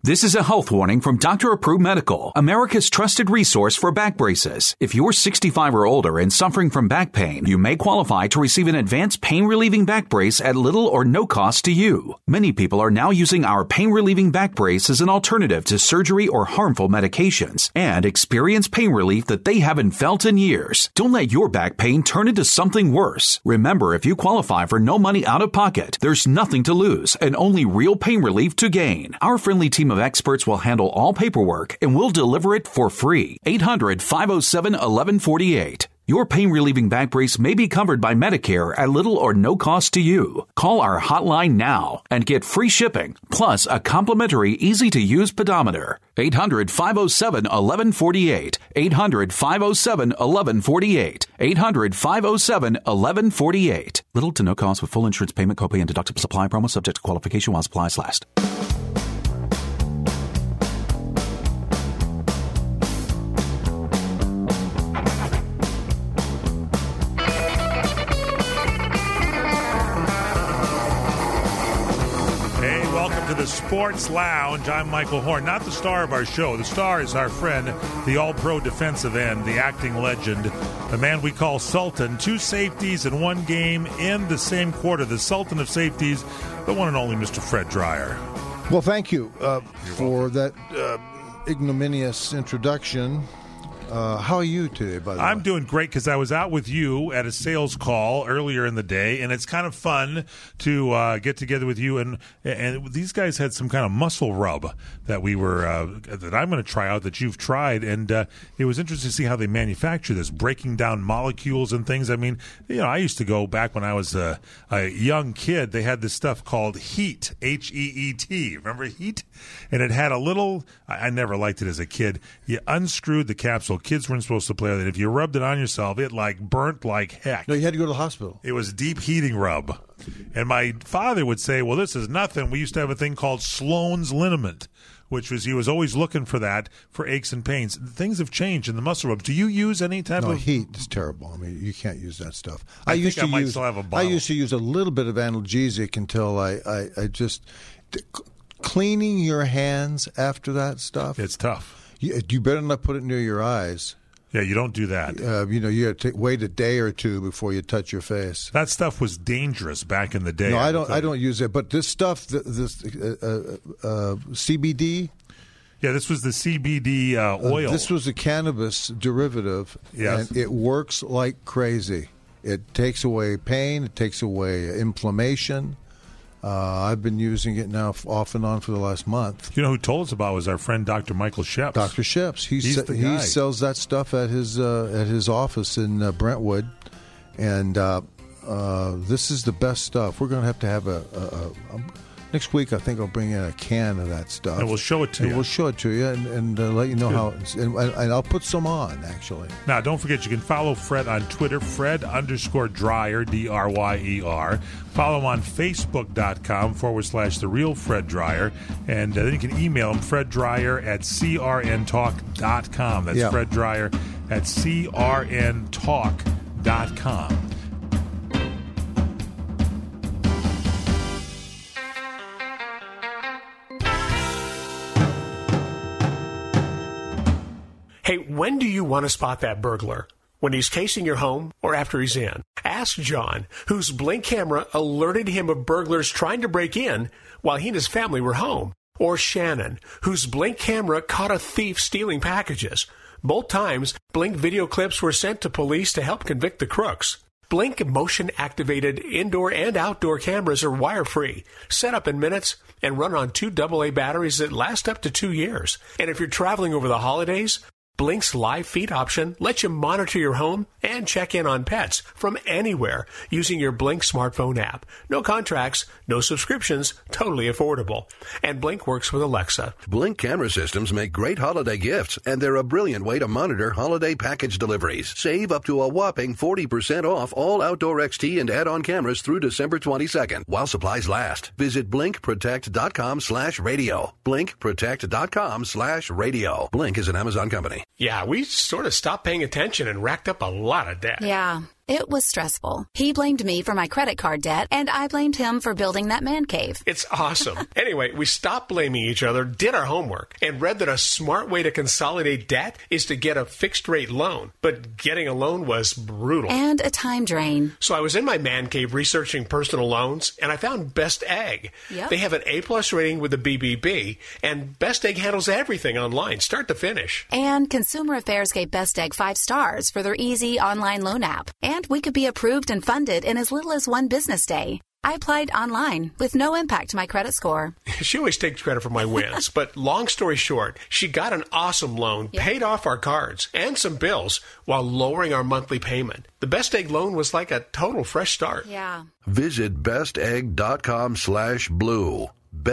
This is a health warning from Dr. Approved Medical, America's trusted resource for back braces. If you're 65 or older and suffering from back pain, you may qualify to receive an advanced pain-relieving back brace at little or no cost to you. Many people are now using our pain-relieving back brace as an alternative to surgery or harmful medications and experience pain relief that they haven't felt in years. Don't let your back pain turn into something worse. Remember, if you qualify for no money out of pocket, there's nothing to lose and only real pain relief to gain. Our friendly team of experts will handle all paperwork and will deliver it for free. 800-507-1148. Your pain-relieving back brace may be covered by Medicare at little or no cost to you. Call our hotline now and get free shipping, plus a complimentary, easy-to-use pedometer. 800-507-1148. 800-507-1148. 800-507-1148. Little to no cost with full insurance payment, copay, and deductible supply promo subject to qualification while supplies last. Sports Lounge. I'm Michael Horn, not the star of our show. The star is our friend, the all-pro defensive end, the acting legend, the man we call Sultan. 2 safeties in 1 game in the same quarter. The Sultan of safeties, the one and only Mr. Fred Dryer. Well, thank you for that ignominious introduction. How are you today, by the way? I'm doing great because I was out with you at a sales call earlier in the day, and it's kind of fun to get together with you. And these guys had some kind of muscle rub that we were that I'm going to try out that you've tried, and it was interesting to see how they manufacture this, breaking down molecules and things. I mean, I used to go back when I was a young kid. They had this stuff called Heat, H-E-E-T. Remember Heat? And it had a little. I never liked it as a kid. You unscrewed the capsule. Kids weren't supposed to play with it. If you rubbed it on yourself, it burnt like heck. No, you had to go to the hospital. It was deep heating rub. And my father would say, well, this is nothing. We used to have a thing called Sloan's liniment, which was, he was always looking for that for aches and pains. Things have changed in the muscle rubs. Do you use any type of... No, Heat is terrible. I mean, you can't use that stuff. I used to use a bottle. I used to use a little bit of analgesic until I just... Cleaning your hands after that stuff. It's tough. You better not put it near your eyes. Yeah, you don't do that. You have to wait a day or 2 before you touch your face. That stuff was dangerous back in the day. No, I don't use it. But this stuff, this CBD. Yeah, this was the CBD oil. This was a cannabis derivative. Yes. And it works like crazy. It takes away pain. It takes away inflammation. I've been using it now off and on for the last month. You know who told us about it was our friend Dr. Michael Sheps. Dr. Sheps. He sells that stuff at his office in Brentwood, and this is the best stuff. We're going to have a next week. I think I'll bring in a can of that stuff, and we'll show it to you. We'll show it to you and let you know how. And I'll put some on actually. Now, don't forget you can follow Fred on Twitter, Fred_Dryer, Dryer. Follow him on Facebook.com/The Real Fred Dryer. And then you can email him, FredDryer@CRNTalk.com. That's Fred Dryer at CRNTalk.com. Hey, when do you want to spot that burglar? When he's casing your home or after he's in? Ask John, whose Blink camera alerted him of burglars trying to break in while he and his family were home. Or Shannon, whose Blink camera caught a thief stealing packages. Both times, Blink video clips were sent to police to help convict the crooks. Blink motion-activated indoor and outdoor cameras are wire-free, set up in minutes, and run on 2 AA batteries that last up to 2 years. And if you're traveling over the holidays, Blink's live feed option lets you monitor your home and check in on pets from anywhere using your Blink smartphone app. No contracts, no subscriptions, totally affordable. And Blink works with Alexa. Blink camera systems make great holiday gifts, and they're a brilliant way to monitor holiday package deliveries. Save up to a whopping 40% off all outdoor XT and add-on cameras through December 22nd while supplies last. Visit blinkprotect.com/radio. blinkprotect.com/radio. Blink is an Amazon company. Yeah, we sort of stopped paying attention and racked up a lot of debt. Yeah. It was stressful. He blamed me for my credit card debt, and I blamed him for building that man cave. It's awesome. Anyway, we stopped blaming each other, did our homework, and read that a smart way to consolidate debt is to get a fixed-rate loan. But getting a loan was brutal. And a time drain. So I was in my man cave researching personal loans, and I found Best Egg. Yep. They have an A-plus rating with the BBB, and Best Egg handles everything online, start to finish. And Consumer Affairs gave Best Egg 5 stars for their easy online loan app. And we could be approved and funded in as little as 1 business day. I applied online with no impact to my credit score. She always takes credit for my wins, but long story short, she got an awesome loan, paid off our cards and some bills while lowering our monthly payment. The Best Egg loan was like a total fresh start. Yeah. Visit bestegg.com/blue.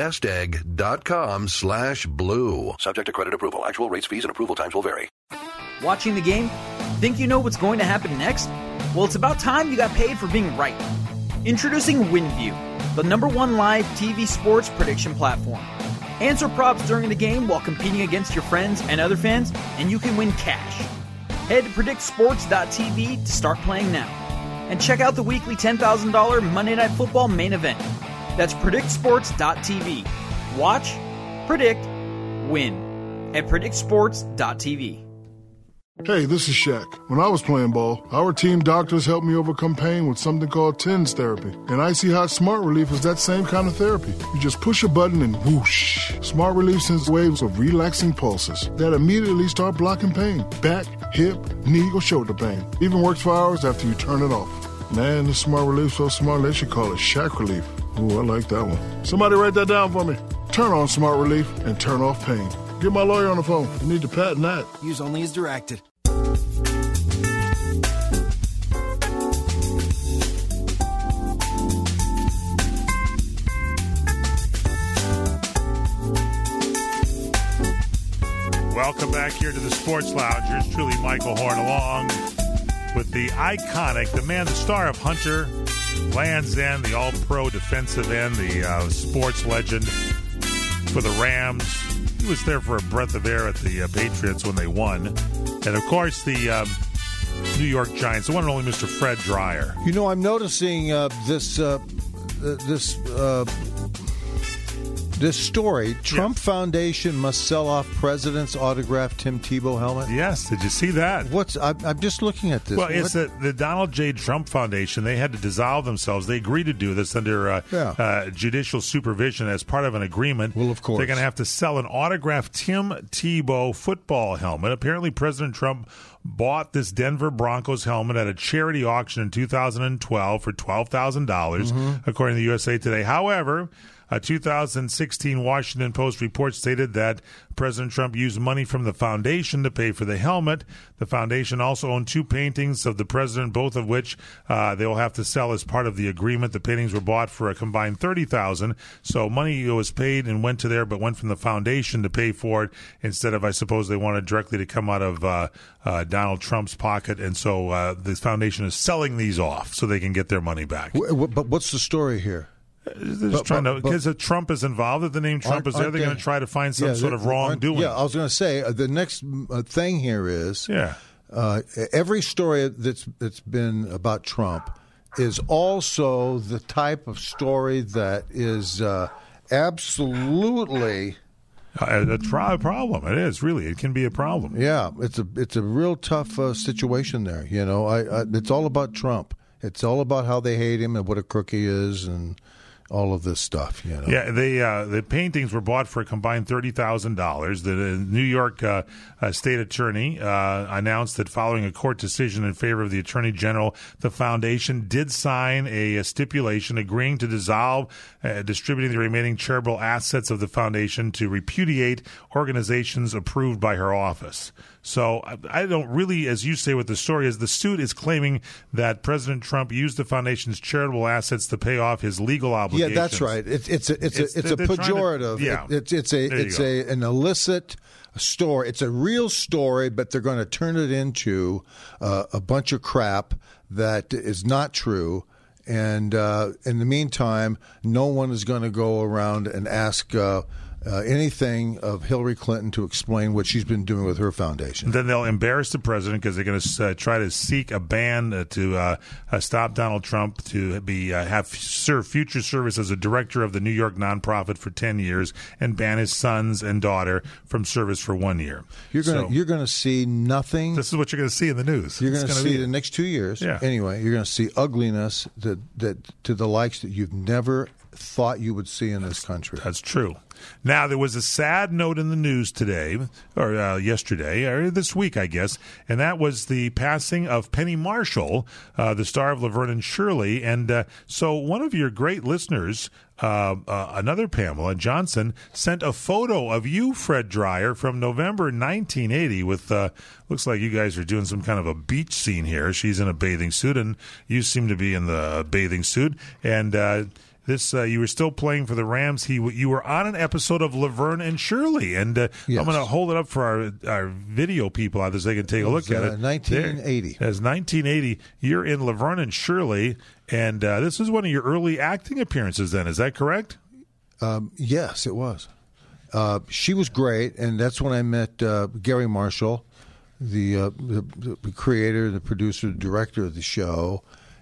bestegg.com/blue. Subject to credit approval. Actual rates, fees, and approval times will vary. Watching the game? Think you know what's going to happen next? Well, it's about time you got paid for being right. Introducing WinView, the #1 live TV sports prediction platform. Answer props during the game while competing against your friends and other fans, and you can win cash. Head to PredictSports.tv to start playing now. And check out the weekly $10,000 Monday Night Football main event. That's PredictSports.tv. Watch, predict, win at PredictSports.tv. Hey, this is Shaq. When I was playing ball, our team doctors helped me overcome pain with something called TENS therapy. And Icy Hot Smart Relief is that same kind of therapy. You just push a button and whoosh. Smart Relief sends waves of relaxing pulses that immediately start blocking pain. Back, hip, knee, or shoulder pain. Even works for hours after you turn it off. Man, this Smart Relief's so smart they should call it Shaq Relief. Ooh, I like that one. Somebody write that down for me. Turn on Smart Relief and turn off pain. Get my lawyer on the phone. You need to patent that. Use only as directed. Welcome back here to the Sports Lounge. Yours truly, Michael Horn, along with the iconic, the man, the star of Hunter, Land's End, the all-pro defensive end, the sports legend for the Rams. He was there for a breath of air at the Patriots when they won. And, of course, the New York Giants, the one and only Mr. Fred Dreyer. You know, I'm noticing this story. Trump Foundation must sell off president's autographed Tim Tebow helmet. Yes, did you see that? I'm just looking at this. Well, it's the Donald J. Trump Foundation. They had to dissolve themselves. They agreed to do this under judicial supervision as part of an agreement. Well, of course. They're going to have to sell an autographed Tim Tebow football helmet. Apparently, President Trump bought this Denver Broncos helmet at a charity auction in 2012 for $12,000, according to the USA Today. However, a 2016 Washington Post report stated that President Trump used money from the foundation to pay for the helmet. The foundation also owned 2 paintings of the president, both of which they will have to sell as part of the agreement. The paintings were bought for a combined $30,000. So money was paid and went to there, but went from the foundation to pay for it instead of, I suppose, they wanted directly to come out of Donald Trump's pocket. And so the foundation is selling these off so they can get their money back. But what's the story here? They're just trying to, because if Trump is involved, if the name Trump is there, they're going to try to find some sort of wrongdoing. Yeah, I was going to say the next thing here is every story that's been about Trump is also the type of story that is absolutely a problem. It is really. It can be a problem. Yeah, it's a real tough situation there. You know, it's all about Trump. It's all about how they hate him and what a crook he is and all of this stuff, you know. Yeah, the paintings were bought for a combined $30,000. The New York state attorney announced that following a court decision in favor of the attorney general, the foundation did sign a stipulation agreeing to dissolve distributing the remaining charitable assets of the foundation to repudiate organizations approved by her office. So I don't really, as you say what the story is, the suit is claiming that President Trump used the foundation's charitable assets to pay off his legal obligations. Yeah, that's right. It's a pejorative. It's an illicit story. It's a real story, but they're going to turn it into a bunch of crap that is not true. And in the meantime, no one is going to go around and ask anything of Hillary Clinton to explain what she's been doing with her foundation. Then they'll embarrass the president because they're going to try to seek a ban to stop Donald Trump to be have serve future service as a director of the New York nonprofit for 10 years and ban his sons and daughter from service for 1 year. You're going to see nothing. This is what you're going to see in the news. You're going to see the next 2 years. Yeah. Anyway, you're going to see ugliness that to the likes that you've never thought you would see in this country. That's true. Now, there was a sad note in the news today, or yesterday, or this week, I guess, and that was the passing of Penny Marshall, the star of Laverne and Shirley. And so one of your great listeners, another Pamela Johnson, sent a photo of you, Fred Dreyer, from November 1980 with, looks like you guys are doing some kind of a beach scene here. She's in a bathing suit, and you seem to be in the bathing suit. And you were still playing for the Rams. You were on an episode of Laverne and Shirley, and yes. I'm going to hold it up for our video people out there so they can take a look at it. 1980. As 1980, you're in Laverne and Shirley, and this is one of your early acting appearances. Then, is that correct? Yes, it was. She was great, and that's when I met Gary Marshall, the creator, the producer, the director of the show,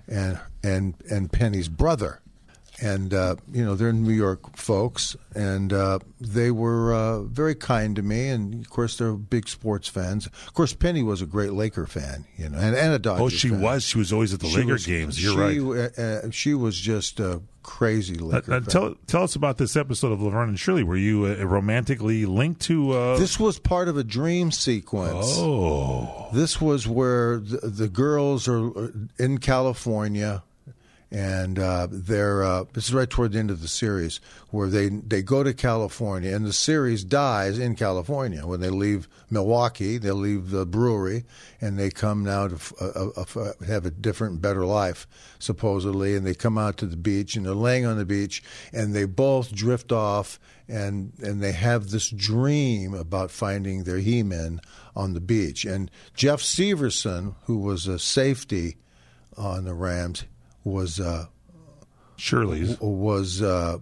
and Penny's brother. And, they're New York folks, and they were very kind to me. And, of course, they're big sports fans. Of course, Penny was a great Laker fan, and a Dodgers fan. Oh, she was. She was always at the Laker games. You're right. She was just a crazy Laker fan. Tell us about this episode of Laverne and Shirley. Were you romantically linked to... This was part of a dream sequence. Oh. This was where the girls are in California... And this is right toward the end of the series, where they go to California, and the series dies in California. When they leave Milwaukee, they leave the brewery, and they come now to have a different, better life, supposedly. And they come out to the beach, and they're laying on the beach, and they both drift off, and they have this dream about finding their He-Man on the beach. And Jeff Severson, who was a safety on the Rams, was Shirley's was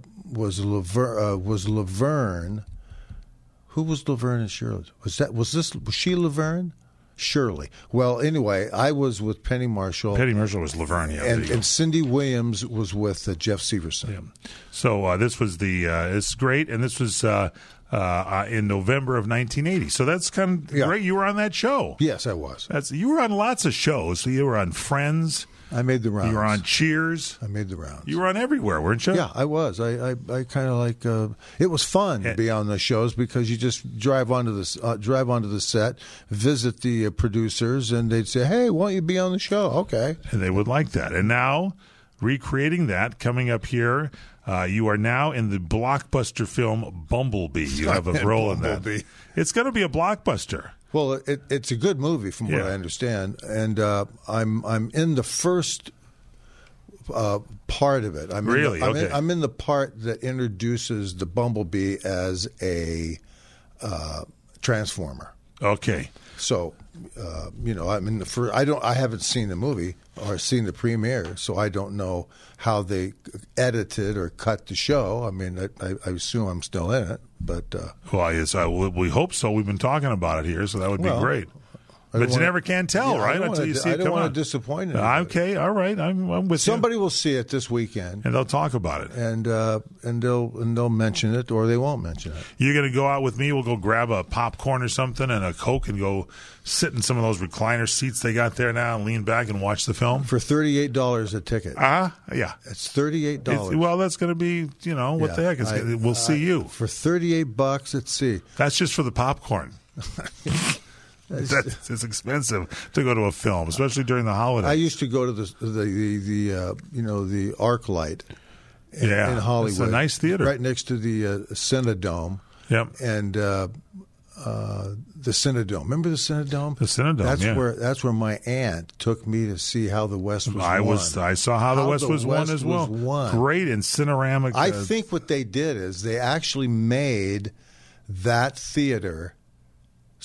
Laverne. Who was Laverne and Shirley? Was she Laverne? Shirley. Well, anyway, I was with Penny Marshall. Penny Marshall was Laverne, yeah. And Cindy Williams was with Jeff Severson. Yeah. So this was it's great, and this was in November of 1980. So that's kind of great. You were on that show. Yes, I was. You were on lots of shows. So you were on Friends. I made the rounds. You were on Cheers. I made the rounds. You were on everywhere, weren't you? Yeah, I was. I kind of like. It was fun to be on the shows because you just drive onto the set, visit the producers, and they'd say, "Hey, why don't you be on the show?" Okay, and they would like that. And now, recreating that, coming up here, you are now in the blockbuster film Bumblebee. You have a role in that. It's going to be a blockbuster. Well, it's a good movie from what I understand, and I'm in the first part of it. I'm in the part that introduces the Bumblebee as a transformer. Okay. So, I'm in the first. I haven't seen the movie or seen the premiere, so I don't know how they edited or cut the show. I mean, I assume I'm still in it, but we hope so. We've been talking about it here, so that would be great. But you never can tell, right? Until you see it come on. I don't want to disappoint anybody. Okay, all right. I'm with you. Somebody will see it this weekend, and they'll talk about it, and they'll mention it, or they won't mention it. You're going to go out with me. We'll go grab a popcorn or something and a Coke, and go sit in some of those recliner seats they got there now, and lean back and watch the film for $38 a ticket. Yeah, it's $38. Well, that's going to be what the heck? We'll see you for $38 at sea. That's just for the popcorn. It's expensive to go to a film, especially during the holidays. I used to go to the ArcLight in Hollywood. It's a nice theater right next to the Cinedome. Yep. And the Cinedome. Remember the Cinedome? The Cinedome. That's where my aunt took me to see How the West Was Won. I saw How the West Was Won as well. Great in Cinerama. I think what they did is they actually made that theater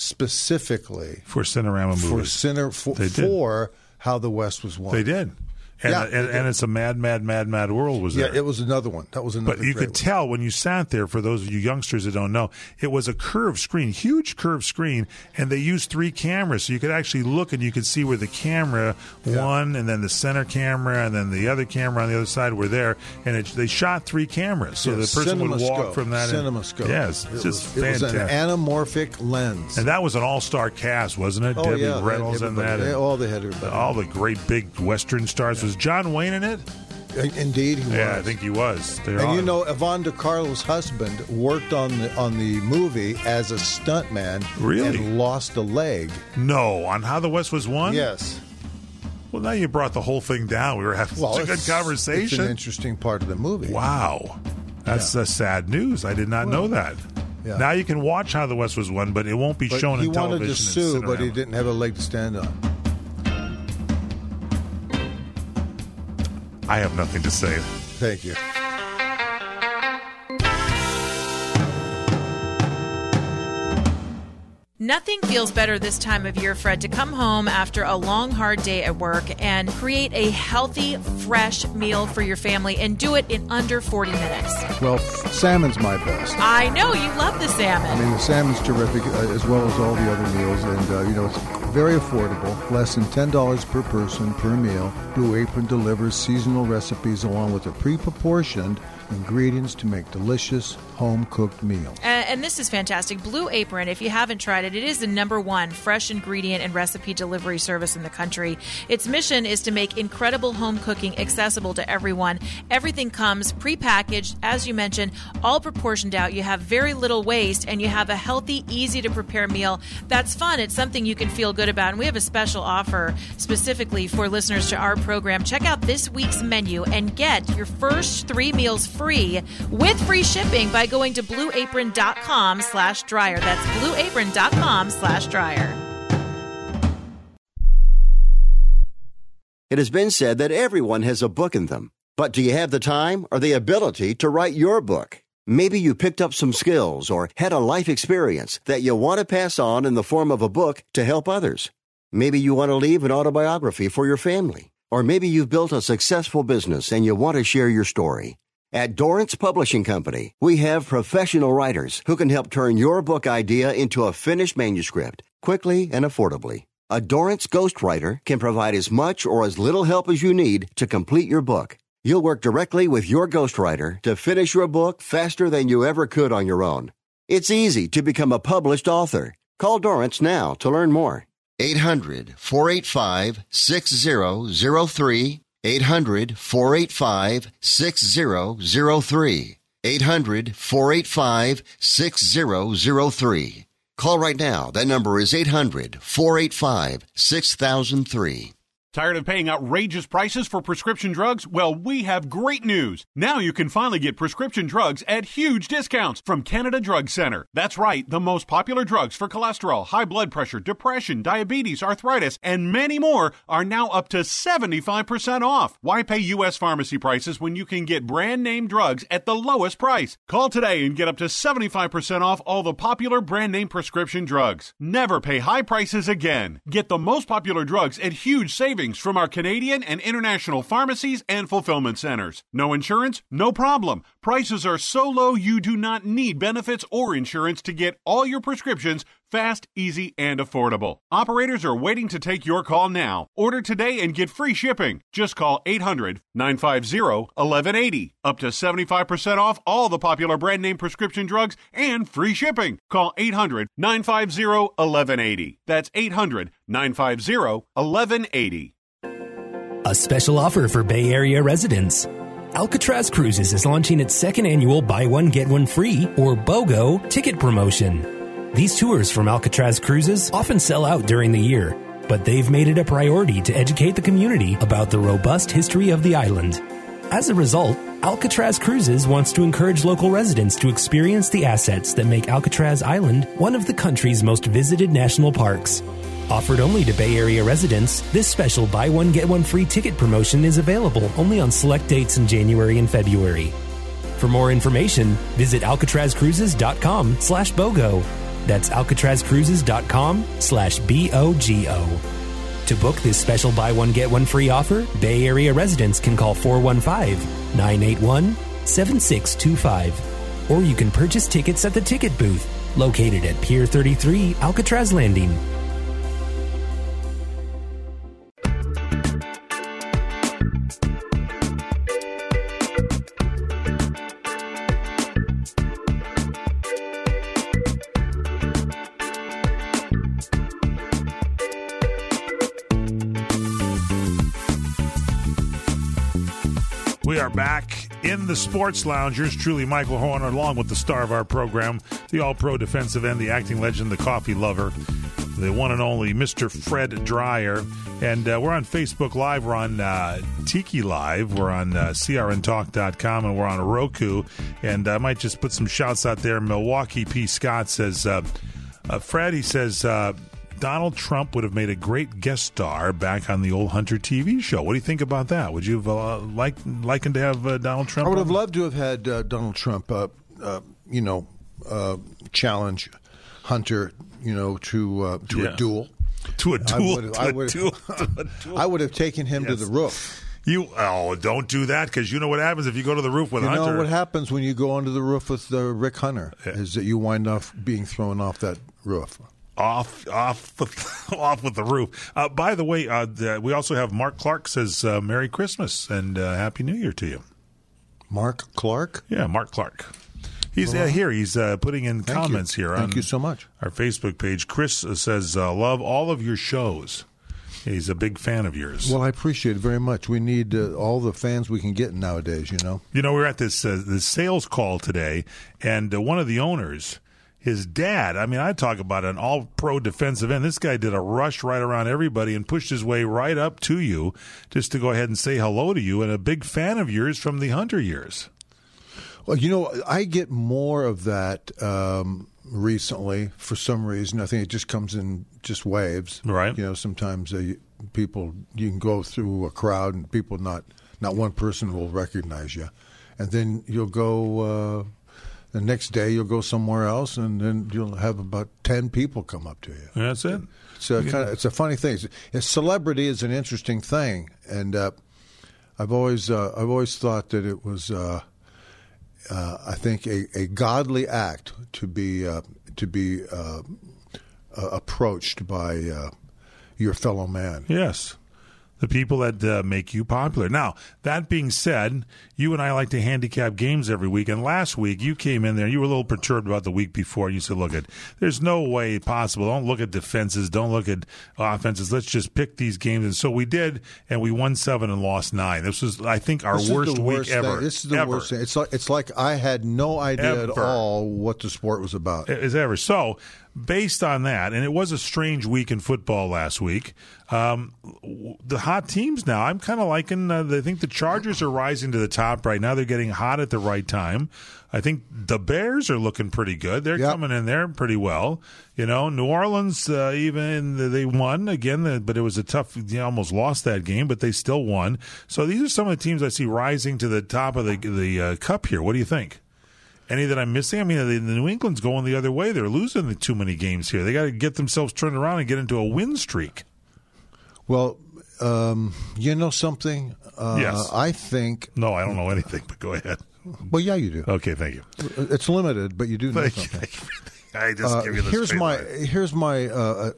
specifically for Cinerama movies. For How the West Was Won. They did. And it's a mad world was there. Yeah, it was another one. That was another. But you could tell when you sat there, for those of you youngsters that don't know, it was a curved screen, huge curved screen, and they used 3 cameras. So you could actually look and you could see where the camera, one, and then the center camera, and then the other camera on the other side were there. And they shot 3 cameras. So the person would walk from that. CinemaScope. Yes, it's just fantastic. It was an anamorphic lens. And that was an all-star cast, wasn't it? Debbie Reynolds and that. They had everybody. All the great big Western stars. Was John Wayne in it? Indeed, he was. Yeah, I think he was. And Yvonne De Carlo's husband worked on the movie as a stuntman. Really? And lost a leg. No, on How the West Was Won? Yes. Well, now you brought the whole thing down. We were having such a good conversation. It's an interesting part of the movie. Wow. That's sad news. I did not know that. Yeah. Now you can watch How the West Was Won, but it won't be shown on television. He wanted to sue, but he didn't have a leg to stand on. I have nothing to say. Thank you. Nothing feels better this time of year, Fred, to come home after a long, hard day at work and create a healthy, fresh meal for your family and do it in under 40 minutes. Well, salmon's my best. I know. You love the salmon. I mean, the salmon's terrific, as well as all the other meals. And, it's very affordable, less than $10 per person per meal. Blue Apron delivers seasonal recipes along with a pre-proportioned ingredients to make delicious home-cooked meals. And this is fantastic. Blue Apron, if you haven't tried it, it is the #1 fresh ingredient and recipe delivery service in the country. Its mission is to make incredible home cooking accessible to everyone. Everything comes prepackaged, as you mentioned, all proportioned out. You have very little waste, and you have a healthy, easy-to-prepare meal that's fun. It's something you can feel good about. And we have a special offer specifically for listeners to our program. Check out this week's menu and get your first 3 meals free with free shipping by going to blueapron.com/dryer. That's blueapron.com/dryer. It has been said that everyone has a book in them. But do you have the time or the ability to write your book? Maybe you picked up some skills or had a life experience that you want to pass on in the form of a book to help others. Maybe you want to leave an autobiography for your family. Or maybe you've built a successful business and you want to share your story. At Dorrance Publishing Company, we have professional writers who can help turn your book idea into a finished manuscript quickly and affordably. A Dorrance ghostwriter can provide as much or as little help as you need to complete your book. You'll work directly with your ghostwriter to finish your book faster than you ever could on your own. It's easy to become a published author. Call Dorrance now to learn more. 800-485-6003. 800-485-6003. 800-485-6003. Call right now. That number is 800-485-6003. Tired of paying outrageous prices for prescription drugs? Well, we have great news. Now you can finally get prescription drugs at huge discounts from Canada Drug Center. That's right, the most popular drugs for cholesterol, high blood pressure, depression, diabetes, arthritis, and many more are now up to 75% off. Why pay U.S. pharmacy prices when you can get brand name drugs at the lowest price? Call today and get up to 75% off all the popular brand name prescription drugs. Never pay high prices again. Get the most popular drugs at huge savings from our Canadian and international pharmacies and fulfillment centers. No insurance? No problem. Prices are so low you do not need benefits or insurance to get all your prescriptions fast, easy, and affordable. Operators are waiting to take your call now. Order today and get free shipping. Just call 800-950-1180. Up to 75% off all the popular brand name prescription drugs and free shipping. Call 800-950-1180. That's 800-950-1180. A special offer for Bay Area residents. Alcatraz Cruises is launching its 2nd annual Buy One, Get One Free, or BOGO, ticket promotion. These tours from Alcatraz Cruises often sell out during the year, but they've made it a priority to educate the community about the robust history of the island. As a result, Alcatraz Cruises wants to encourage local residents to experience the assets that make Alcatraz Island one of the country's most visited national parks. Offered only to Bay Area residents, this special Buy One, Get One Free ticket promotion is available only on select dates in January and February. For more information, visit alcatrazcruises.com/BOGO. That's alcatrazcruises.com/BOGO. To book this special buy one, get one free offer, Bay Area residents can call 415-981-7625. Or you can purchase tickets at the ticket booth, located at Pier 33, Alcatraz Landing. We are back in the Sports Lounge. Yours truly, Michael Horner, along with the star of our program, the all-pro defensive end, the acting legend, the coffee lover, the one and only Mr. Fred Dreyer. And we're on Facebook Live. We're on Tiki Live. We're on crntalk.com, and we're on Roku. And I might just put some shouts out there. Milwaukee P. Scott says, Fred, he says, Donald Trump would have made a great guest star back on the old Hunter TV show. What do you think about that? Would you have likened to have Donald Trump? I would have loved to have had Donald Trump, challenge Hunter, to a duel. To a duel. I would have taken him to the roof. Don't do that, because you know what happens if you go to the roof with Hunter. You know what happens when you go onto the roof with Rick Hunter is that you wind up being thrown off that roof. Off with the roof. By the way, we also have Mark Clark says Merry Christmas and Happy New Year to you. Mark Clark? Yeah, Mark Clark. He's here. He's putting in comments here. Thank you so much. Our Facebook page. Chris says, love all of your shows. He's a big fan of yours. Well, I appreciate it very much. We need all the fans we can get nowadays, You know, we're at this sales call today, and one of the owners, his dad, I talk about an all-pro defensive end. This guy did a rush right around everybody and pushed his way right up to you just to go ahead and say hello to you, and a big fan of yours from the Hunter years. Well, I get more of that recently for some reason. I think it just comes in just waves. Right. Sometimes people, you can go through a crowd and people, not one person will recognize you. And then you'll go... the next day, you'll go somewhere else, and then you'll have about 10 people come up to you. That's it. It's a funny thing. Celebrity is an interesting thing, and I've always thought that it was, I think, a godly act to be approached by your fellow man. Yes. The people that make you popular. Now, that being said, you and I like to handicap games every week. And last week, you came in there. You were a little perturbed about the week before. You said, there's no way possible. Don't look at defenses. Don't look at offenses. Let's just pick these games. And so we did, and we won 7 and lost 9. This was, I think, our worst week ever. This is the worst thing. It's like I had no idea at all what the sport was about. Ever. So, based on that, and it was a strange week in football last week, the hot teams now, I'm kind of liking, I think the Chargers are rising to the top right now. They're getting hot at the right time. I think the Bears are looking pretty good. They're coming in there pretty well. New Orleans, even they won again, but it was a tough, almost lost that game, but they still won. So these are some of the teams I see rising to the top of the cup here. What do you think? Any that I'm missing? The New England's going the other way. They're losing too many games here. They got to get themselves turned around and get into a win streak. Well, something? Yes. I think... No, I don't know anything, but go ahead. Well, yeah, you do. Okay, thank you. It's limited, but you do know something. I just give you the Here's my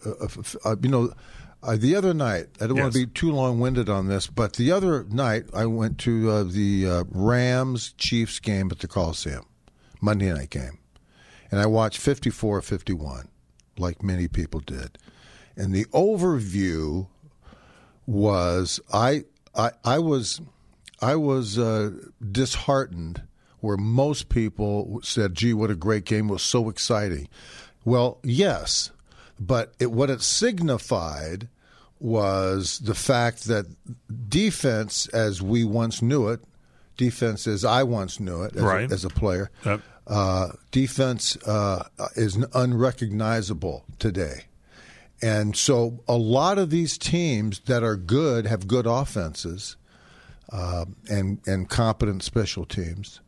the other night, I don't want to be too long-winded on this, but the other night I went to the Rams-Chiefs game at the Coliseum, Monday night game, and I watched 54-51, like many people did. And the overview was I was disheartened, where most people said, "Gee, what a great game! It was so exciting." Well, yes, but what it signified was the fact that defense, as we once knew it, defense as I once knew it as a player, defense is unrecognizable today. And so a lot of these teams that are good have good offenses and competent special teams.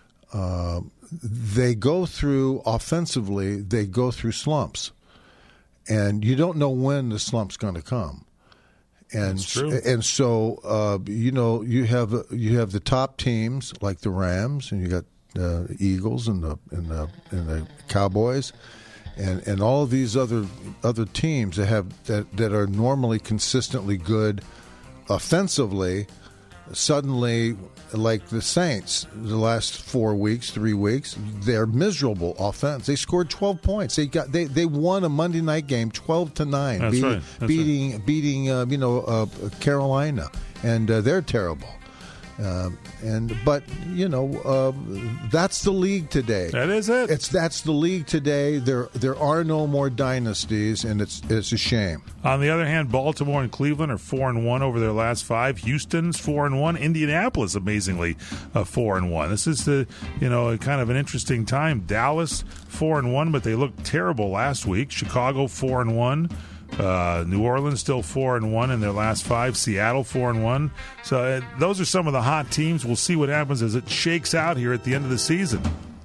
They go through slumps. And you don't know when the slump's going to come. That's true. And so you have the top teams like the Rams, and you got Eagles and the Cowboys, and all of these other teams that are normally consistently good offensively. Suddenly, like the Saints, the last 3 weeks, they're miserable offense. They scored 12 points. They won a Monday night game 12-9, beating Carolina, and they're terrible. But that's the league today. That is it. That's the league today. There are no more dynasties, and it's a shame. On the other hand, Baltimore and Cleveland are 4-1 over their last 5. Houston's 4-1. Indianapolis, amazingly, 4-1. This is kind of an interesting time. Dallas 4-1, but they looked terrible last week. Chicago 4-1. New Orleans still 4-1 in their last 5. Seattle 4-1. So those are some of the hot teams. We'll see what happens as it shakes out here at the end of the season.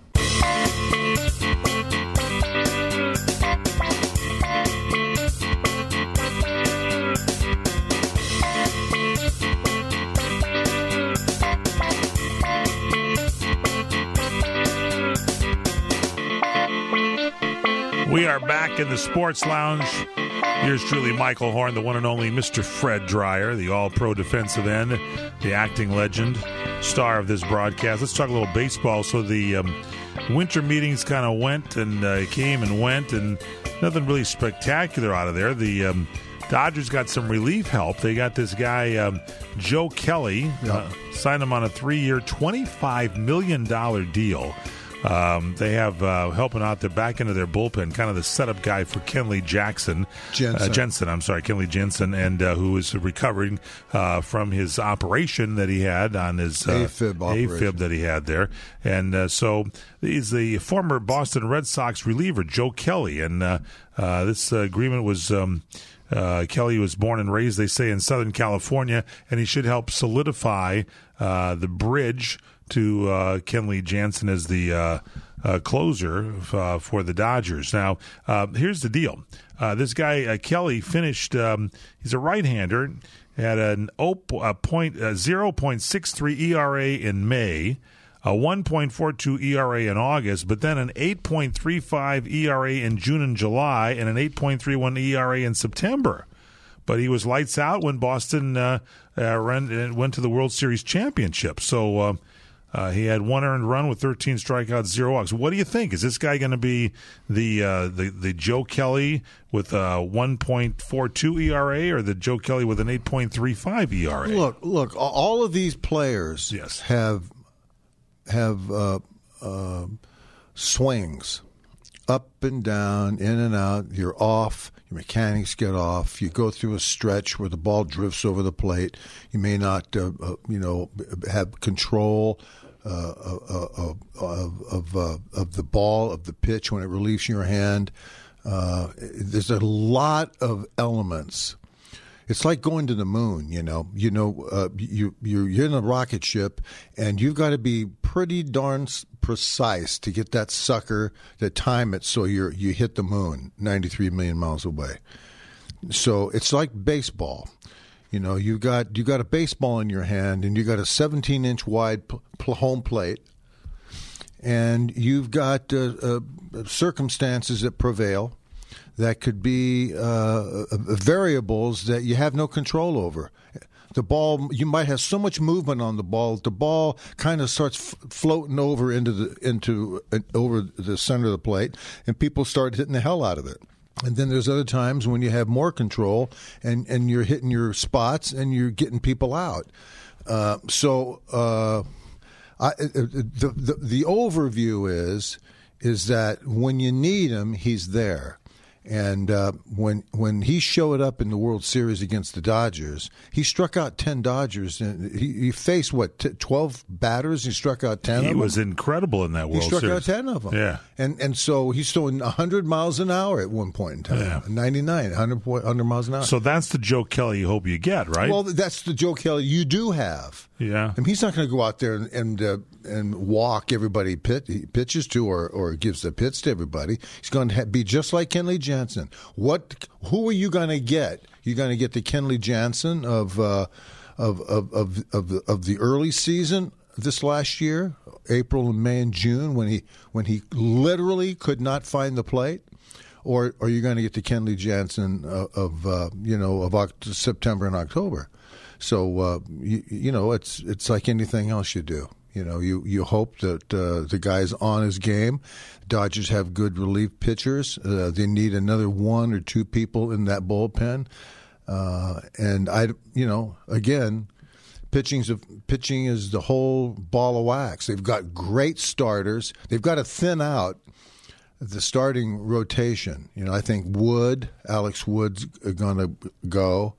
We are back in the Sports Lounge. Here's truly Michael Horn, the one and only Mr. Fred Dreyer, the all-pro defensive end, the acting legend, star of this broadcast. Let's talk a little baseball. So the winter meetings kind of went and came and went, and nothing really spectacular out of there. The Dodgers got some relief help. They got this guy, Joe Kelly, signed him on a 3-year, $25 million deal. They have helping out the back end of their bullpen, kind of the setup guy for Kenley Jensen, Kenley Jensen, and who is recovering from his operation that he had on his AFib that he had there. And so he's the former Boston Red Sox reliever, Joe Kelly. And this agreement was Kelly was born and raised, they say, in Southern California, and he should help solidify the bridge to Kenley Jansen as the closer for the Dodgers. Now, here's the deal. This guy, Kelly, finished, he's a right-hander, had an 0.63 ERA in May, a 1.42 ERA in August, but then an 8.35 ERA in June and July, and an 8.31 ERA in September. But he was lights out when Boston went to the World Series championship. So he had 1 earned run with 13 strikeouts, 0 walks. What do you think? Is this guy going to be the Joe Kelly with a 1.42 ERA, or the Joe Kelly with an 8.35 ERA? Look. All of these players have swings, up and down, in and out. You're off. Your mechanics get off. You go through a stretch where the ball drifts over the plate. You may not, have control of the ball, of the pitch when it relieves your hand. There's a lot of elements. It's like going to the moon, you're in a rocket ship, and you've got to be pretty darn precise to get that sucker to time it so you hit the moon 93 million miles away. So it's like baseball. You got a baseball in your hand, and you got a 17-inch wide home plate, and you've got circumstances that prevail that could be variables that you have no control over. The ball, you might have so much movement on the ball kind of starts floating over over the center of the plate, and people start hitting the hell out of it. And then there's other times when you have more control, and you're hitting your spots and you're getting people out. The overview is that when you need him, he's there. And when he showed up in the World Series against the Dodgers, he struck out 10 Dodgers. And he faced, 12 batters? He struck out 10 of them? He was incredible in that World Series. He struck out 10 of them. Yeah. And so he's throwing 100 miles an hour at one point in time. Yeah. 100 miles an hour. So that's the Joe Kelly you hope you get, right? Well, that's the Joe Kelly you do have. Yeah. I mean, he's not going to go out there and walk everybody he pitches to or gives the pits to everybody. He's going to be just like Kenley Jansen. Who are you going to get? You're going to get the Kenley Jansen of the early season this last year, April and May and June, when he literally could not find the plate, or are you going to get the Kenley Jansen of September and October? So it's like anything else you do. You hope that the guy's on his game. Dodgers have good relief pitchers. They need another one or two people in that bullpen. And again, pitching is the whole ball of wax. They've got great starters. They've got to thin out the starting rotation. I think Alex Wood's going to go.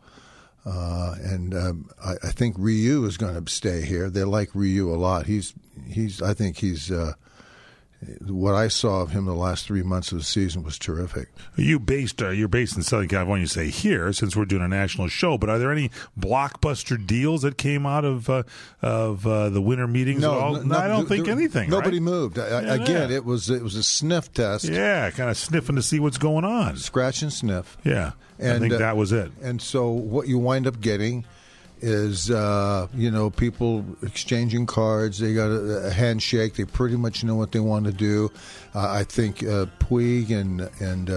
I think Ryu is going to stay here. They like Ryu a lot. I think he's what I saw of him the last 3 months of the season was terrific. You're based in Southern California. You say here, since we're doing a national show. But are there any blockbuster deals that came out of the winter meetings at all? No, I don't think anything. Nobody moved. Again, it was a sniff test. Yeah, kind of sniffing to see what's going on. Scratch and sniff. Yeah, I think that was it. And so what you wind up getting is people exchanging cards. They got a handshake. They pretty much know what they want to do. I think Puig and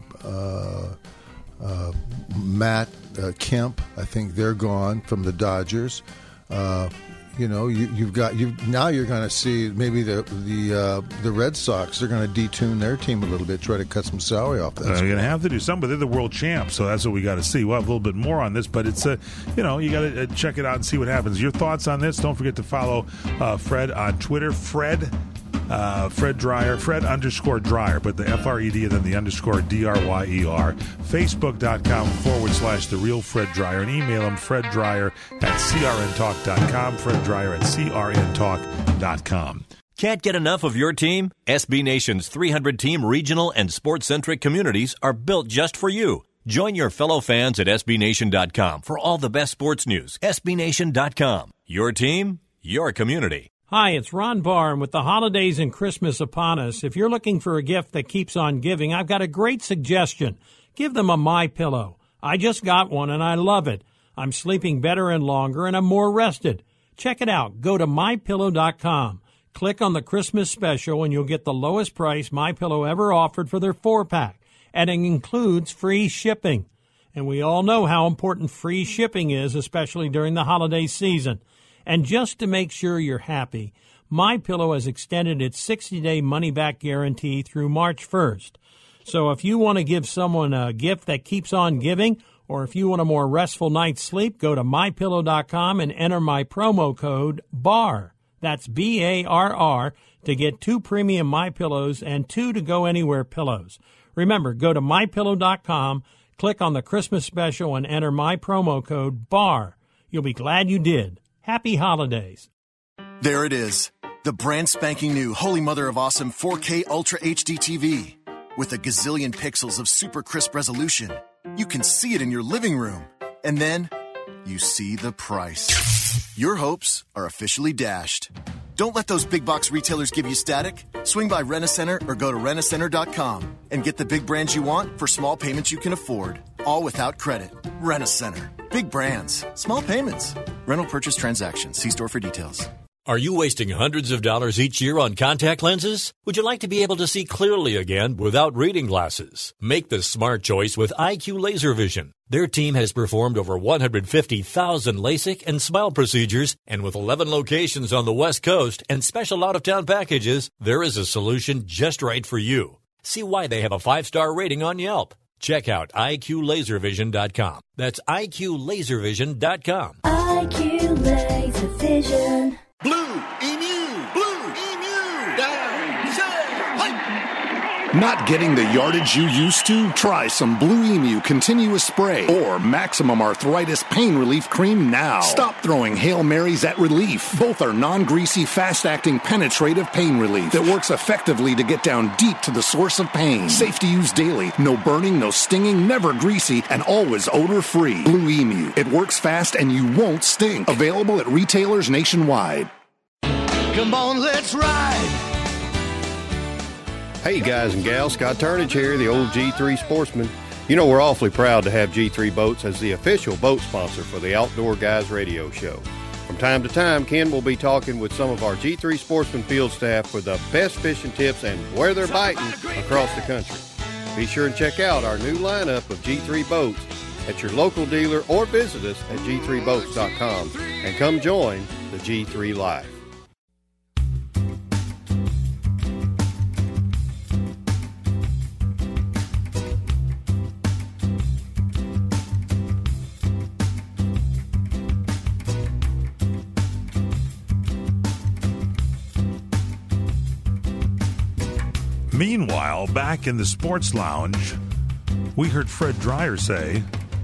Matt Kemp, I think they're gone from the Dodgers. Now you're going to see maybe the Red Sox. They're going to detune their team a little bit, try to cut some salary off that. They're going to have to do something, but they're the world champs, so that's what we got to see. We'll have a little bit more on this, but it's you got to check it out and see what happens. Your thoughts on this? Don't forget to follow Fred on Twitter, Fred Dryer, Fred_Dryer, but the FRED and then the _DRYER. Facebook.com/The Real Fred Dryer, and email him FredDryer@CRNTalk.com, FredDryer@CRNTalk.com. Can't get enough of your team? SB Nation's 300-team regional and sports-centric communities are built just for you. Join your fellow fans at SBNation.com for all the best sports news. SBNation.com. Your team, your community. Hi, it's Ron Barr, and with the holidays and Christmas upon us, if you're looking for a gift that keeps on giving, I've got a great suggestion. Give them a MyPillow. I just got one, and I love it. I'm sleeping better and longer, and I'm more rested. Check it out. Go to MyPillow.com. Click on the Christmas special, and you'll get the lowest price MyPillow ever offered for their 4-pack, and it includes free shipping. And we all know how important free shipping is, especially during the holiday season. And just to make sure you're happy, MyPillow has extended its 60-day money-back guarantee through March 1st. So if you want to give someone a gift that keeps on giving, or if you want a more restful night's sleep, go to MyPillow.com and enter my promo code BARR. That's BARR to get 2 premium MyPillows and 2 to-go-anywhere pillows. Remember, go to MyPillow.com, click on the Christmas special, and enter my promo code BARR. You'll be glad you did. Happy holidays. There it is, the brand spanking new Holy Mother of Awesome 4K Ultra HD TV. With a gazillion pixels of super crisp resolution, you can see it in your living room. And then you see the price. Your hopes are officially dashed. Don't let those big box retailers give you static. Swing by Rent-A-Center or go to Rent-A-Center.com and get the big brands you want for small payments you can afford. All without credit. Rent-A-Center. Big brands. Small payments. Rental purchase transactions. See store for details. Are you wasting hundreds of dollars each year on contact lenses? Would you like to be able to see clearly again without reading glasses? Make the smart choice with IQ Laser Vision. Their team has performed over 150,000 LASIK and SMILE procedures, and with 11 locations on the West Coast and special out-of-town packages, there is a solution just right for you. See why they have a 5-star rating on Yelp. Check out IQLaserVision.com. That's IQLaserVision.com. IQ Laser Vision. Blue Emu! Blue Emu! Down, set, hike! Not getting the yardage you used to? Try some Blue Emu Continuous Spray or Maximum Arthritis Pain Relief Cream now. Stop throwing Hail Marys at relief. Both are non-greasy, fast-acting, penetrative pain relief that works effectively to get down deep to the source of pain. Safe to use daily. No burning, no stinging, never greasy, and always odor-free. Blue Emu. It works fast and you won't stink. Available at retailers nationwide. Come on, let's ride. Hey guys and gals, Scott Turnage here, the old G3 sportsman. You know, we're awfully proud to have G3 Boats as the official boat sponsor for the Outdoor Guys radio show. From time to time, Ken will be talking with some of our G3 Sportsman field staff for the best fishing tips and where they're biting across the country. Be sure and check out our new lineup of G3 Boats at your local dealer or visit us at g3boats.com and come join the G3 Life. Meanwhile, back in the sports lounge, we heard Fred Dreyer say...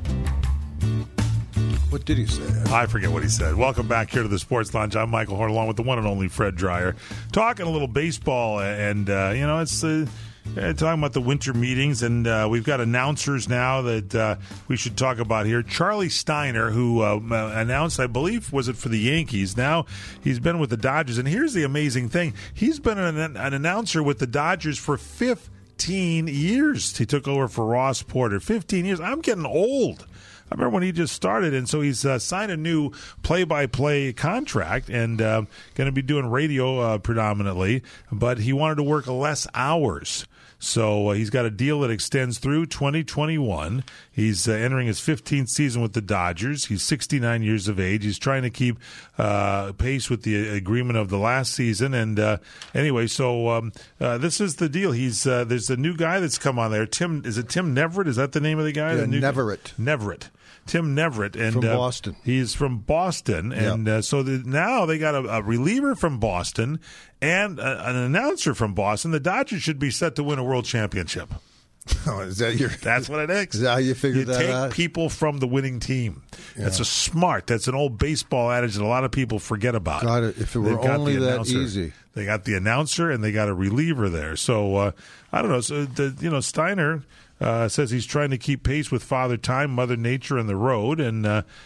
What did he say? I forget what he said. Welcome back here to the Sports Lounge. I'm Michael Horn, along with the one and only Fred Dreyer. Talking a little baseball, and, it's... talking about the winter meetings, and we've got announcers now that we should talk about here. Charlie Steiner, who announced, I believe, was it for the Yankees? Now he's been with the Dodgers, and here's the amazing thing. He's been an announcer with the Dodgers for 15 years. He took over for Ross Porter. 15 years. I'm getting old. I remember when he just started, and so he's signed a new play-by-play contract and going to be doing radio predominantly, but he wanted to work less hours. So he's got a deal that extends through 2021. He's entering his 15th season with the Dodgers. He's 69 years of age. He's trying to keep pace with the agreement of the last season. And anyway, so this is the deal. He's there's a new guy that's come on there. Tim Neverett? Is that the name of the guy? Yeah, Neverett. Tim Neverett. And, from Boston. He's from Boston. And so now they got a reliever from Boston and an announcer from Boston. The Dodgers should be set to win a world championship. Oh, is that your? That's what it is. Is that how you figured that out? You take people from the winning team. Yeah. That's an old baseball adage that a lot of people forget about. God, if it were only that easy. They got the announcer and they got a reliever there. So I don't know. So Steiner says he's trying to keep pace with Father Time, Mother Nature, and the road, and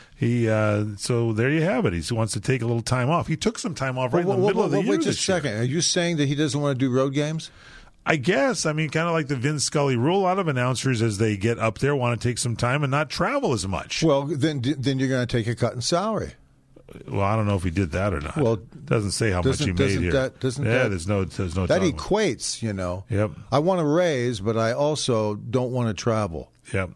so there you have it. He wants to take a little time off. He took some time off in the middle of the year. Wait just a second. Are you saying that he doesn't want to do road games? I guess. I mean, kind of like the Vin Scully rule. A lot of announcers, as they get up there, want to take some time and not travel as much. Well, then you're going to take a cut in salary. Well, I don't know if he did that or not. Well, it doesn't say how much he made here. There's no. That equates, Yep. I want to raise, but I also don't want to travel. Yep.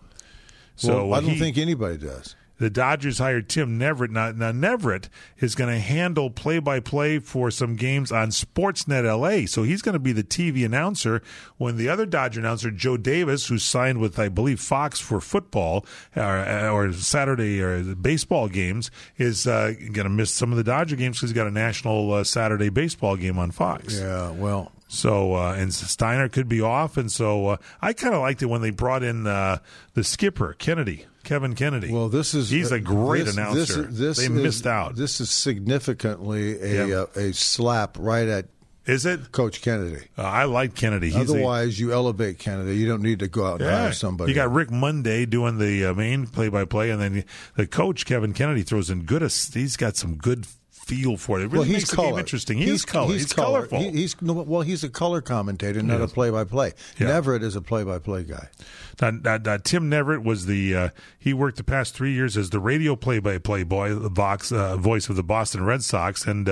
So I don't think anybody does. The Dodgers hired Tim Neverett. Now Neverett is going to handle play-by-play for some games on Sportsnet LA. So he's going to be the TV announcer when the other Dodger announcer, Joe Davis, who's signed with, I believe, Fox for football or Saturday or baseball games, is going to miss some of the Dodger games because he's got a national Saturday baseball game on Fox. Yeah, well. So, and Steiner could be off. And so I kind of liked it when they brought in the skipper, Kevin Kennedy. Well, he's a great announcer. They missed out. This is significantly a slap right at Coach Kennedy. I like Kennedy. Otherwise, you elevate Kennedy. You don't need to go out and hire somebody. You got Rick Monday doing the main play-by-play, and then the coach, Kevin Kennedy, throws in he's got some good feel for it. It really makes the game interesting. He's colorful. He's a color commentator, not a play-by-play. Yeah. Neverett is a play-by-play guy. Tim Neverett was he worked the past 3 years as the radio play-by-play voice of the Boston Red Sox. And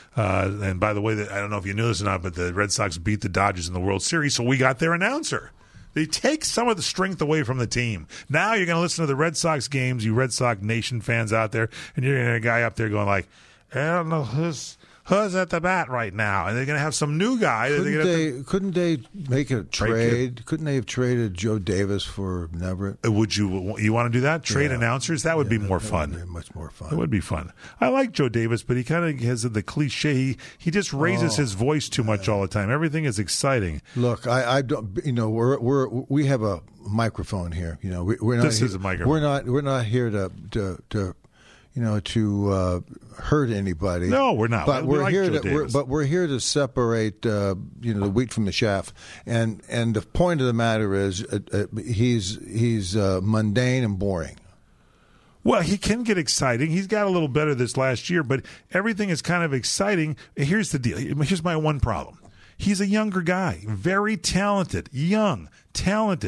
by the way, I don't know if you knew this or not, but the Red Sox beat the Dodgers in the World Series, so we got their announcer. They take some of the strength away from the team. Now you're going to listen to the Red Sox games, you Red Sox Nation fans out there, and you're going to have a guy up there going like, I don't know who's at the bat right now, and they're going to have some new guy. Couldn't they make a trade? Couldn't they have traded Joe Davis for Neverett? Would you want to do that? Trade announcers? That would be more fun. Would be much more fun. It would be fun. I like Joe Davis, but he kind of has the cliche. He just raises his voice too much all the time. Everything is exciting. Look, I don't. We have a microphone here. We're not. This is a microphone. We're not here to hurt anybody. No, we're not. But we're here to separate the wheat from the chaff. And the point of the matter is, he's mundane and boring. Well, he can get exciting. He's got a little better this last year, but everything is kind of exciting. Here's the deal. Here's my one problem. He's a younger guy, very talented, young, talented,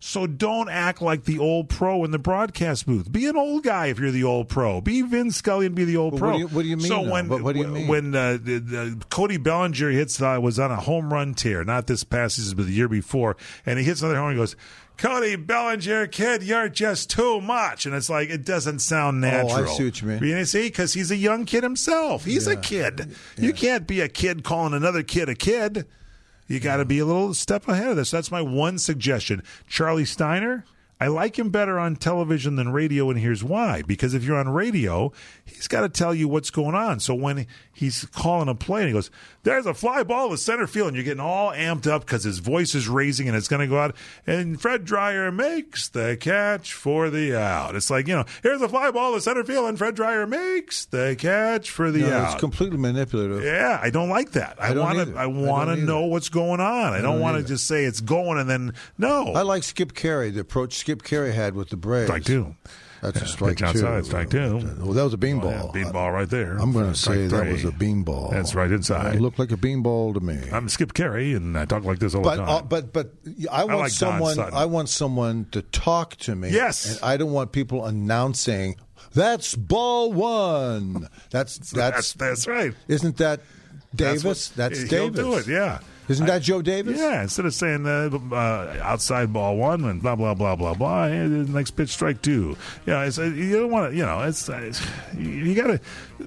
So don't act like the old pro in the broadcast booth. Be an old guy if you're the old pro. Be Vin Scully and be the old pro. What do you mean? So what do you mean? When Cody Bellinger was on a home run tear, not this past season, but the year before, and he hits another home run, he goes, Cody Bellinger, kid, you're just too much. And it's like, it doesn't sound natural. Oh, I see what you mean. You see, because he's a young kid himself. He's a kid. Yeah. You can't be a kid calling another kid a kid. You got to be a little step ahead of this. That's my one suggestion. Charlie Steiner, I like him better on television than radio, and here's why. Because if you're on radio, he's got to tell you what's going on. So when he's calling a play and he goes, there's a fly ball to center field, and you're getting all amped up because his voice is raising and it's going to go out, and Fred Dreyer makes the catch for the out. It's like, here's a fly ball to center field, and Fred Dreyer makes the catch for the out. It's completely manipulative. Yeah, I don't like that. I want to know what's going on. I don't want to just say it's going and then no. I like Skip Carey, the approach Skip Carey had with the Braves. Strike two. That's a strike two. Outside, strike two. Well, that was a beanball. Beanball right there. I'm going to say that was a beanball. That's right inside. It looked like a beanball to me. I'm Skip Carey, and I talk like this all the time. But I want someone to talk to me. Yes. And I don't want people announcing, that's ball one. That's right. Isn't that Davis? That's Davis. He'll do it, yeah. Isn't that Joe Davis? Yeah, instead of saying outside ball one and blah, blah, blah, blah, blah, next pitch strike two. Yeah, you don't want to, you got to.